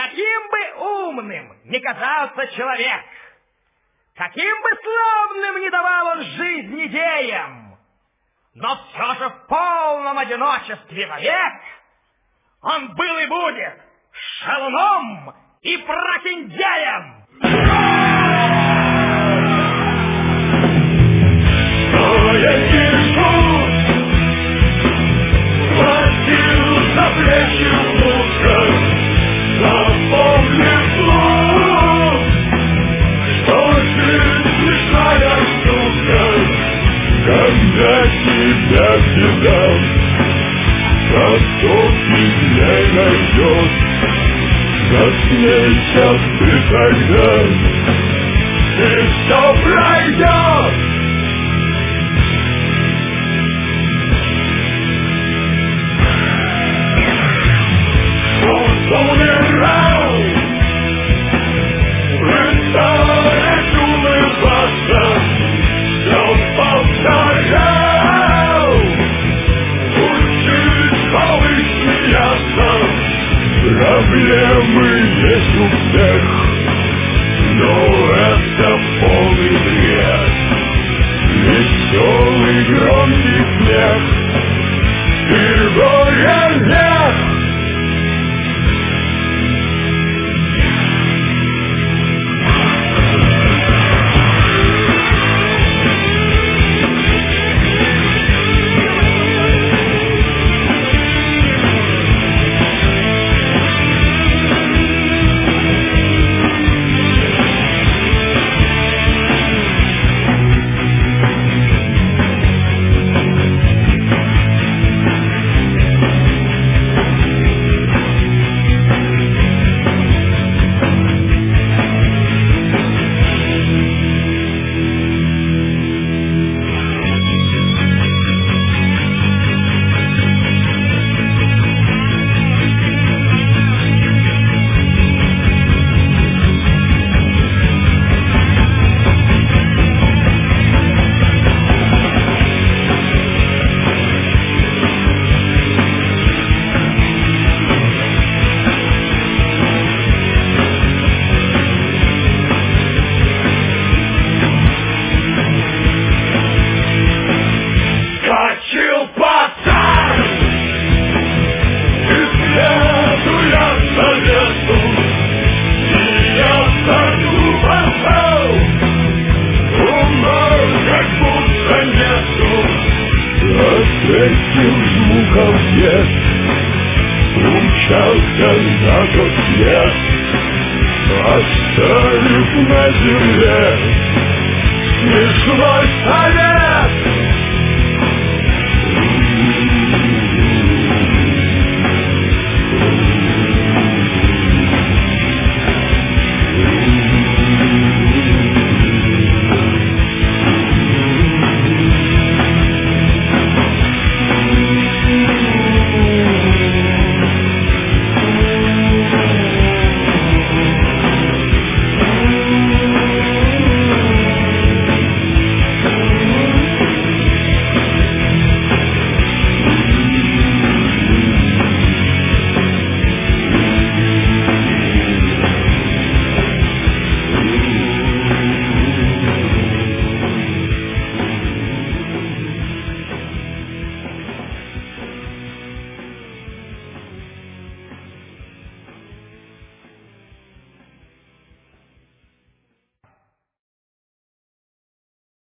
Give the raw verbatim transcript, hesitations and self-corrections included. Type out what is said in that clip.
каким бы умным ни казался человек, каким бы славным ни давал он жизнь идеям, но все же в полном одиночестве вовек он был и будет шалуном и прохиндеем. Плечи лучше запомни вслух, что жизнь смешная штука, когда тебя беда за сотни дней найдет. Засмейся ты тогда, и все пройдет. Going around, рыцарь улыбаться, все повторял. Учись малыш смеяться, проблемы есть у всех, но это полный бред. Веселый громкий смех и горя нет. Этих звуков нет, умчался на тот свет, оставив на земле смешной совет.